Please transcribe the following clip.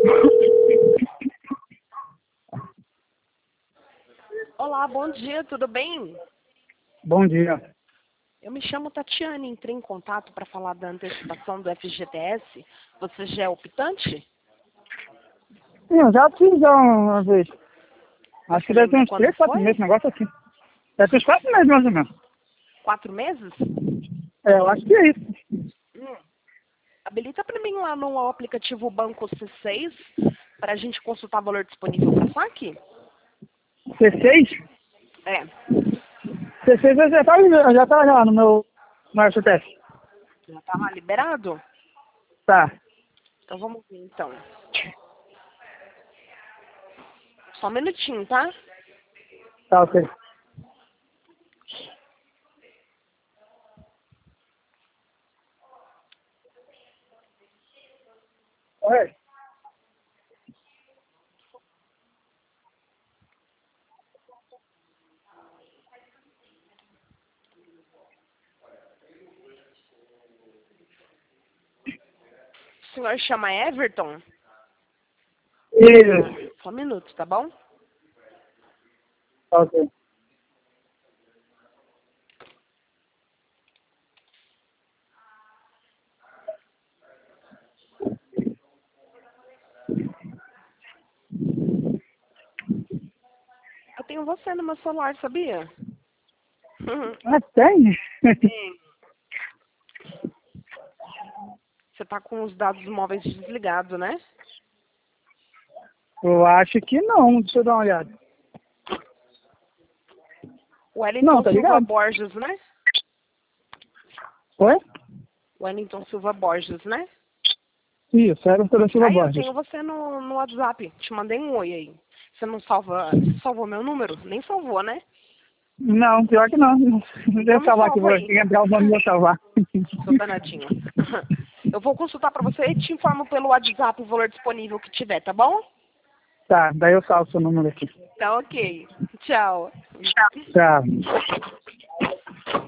Olá, bom dia, tudo bem? Bom dia. Eu me chamo Tatiane, entrei em contato para falar da antecipação do FGTS. Você já é optante? Sim, eu já fiz uma vez. Acho Você que deve ter lembra uns quando 3, 4 foi? meses, um negócio assim. Deve ter uns 4 meses mais ou menos. 4 meses? É, eu acho que é isso. Habilita para mim lá no aplicativo Banco C6 para a gente consultar o valor disponível para saque? C6? É, C6 já tá lá no meu STF. já tá lá liberado? Tá, Então vamos ver então. Só um minutinho, tá? tá ok. Oi. O senhor chama Everton? Isso. Só um minuto, tá bom? Tá ok. Eu tenho você no meu celular, sabia? Ah, tem? Você tá com os dados móveis desligados, né? Eu acho que não. Deixa eu dar uma olhada. Não, Wellington tá Silva ligado? Borges, né? Oi? Wellington Silva Borges, né? Isso, era o Pedro Silva Aí eu Borges. tenho você no WhatsApp. Te mandei um oi aí. Você não você salvou meu número? Nem salvou, né? Não, pior que não. Deixa Então eu me salvar aqui, salva vou aí. entrar o nome e vou salvar. Sou danadinho. Eu vou consultar pra você e te informo pelo WhatsApp o valor disponível que tiver, tá bom? Tá, daí eu salvo seu número aqui. Tá ok. Tchau. Tchau.